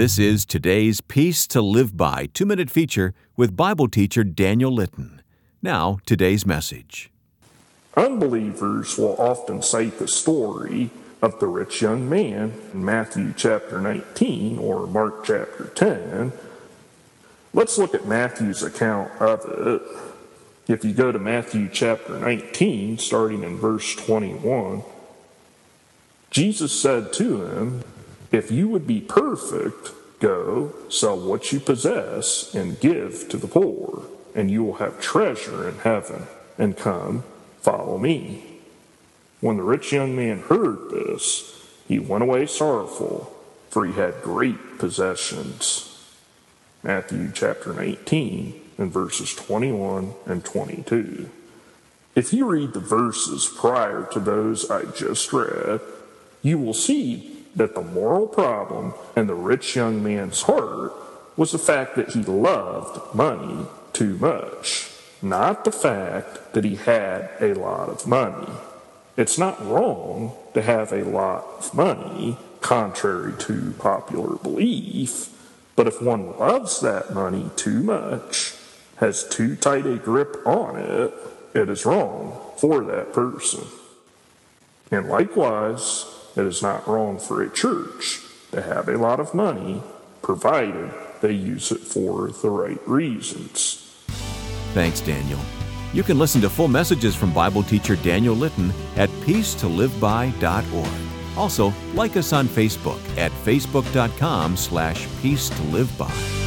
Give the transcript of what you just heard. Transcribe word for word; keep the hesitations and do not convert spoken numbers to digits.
This is today's Peace to Live By two-minute feature with Bible teacher Daniel Litton. Now, today's message. Unbelievers will often cite the story of the rich young man in Matthew chapter nineteen or Mark chapter ten. Let's look at Matthew's account of it. If you go to Matthew chapter nineteen, starting in verse twenty-one, Jesus said to him, "If you would be perfect, go, sell what you possess, and give to the poor, and you will have treasure in heaven, and come, follow me." When the rich young man heard this, he went away sorrowful, for he had great possessions. Matthew chapter nineteen, and verses twenty-one and twenty-two. If you read the verses prior to those I just read, you will see that the moral problem in the rich young man's heart was the fact that he loved money too much, not the fact that he had a lot of money. It's not wrong to have a lot of money, contrary to popular belief, but if one loves that money too much, has too tight a grip on it, it is wrong for that person. And likewise, it is not wrong for a church to have a lot of money, provided they use it for the right reasons. Thanks, Daniel. You can listen to full messages from Bible teacher Daniel Litton at peace to live by dot org. Also, like us on Facebook at facebook dot com slash peace to live by.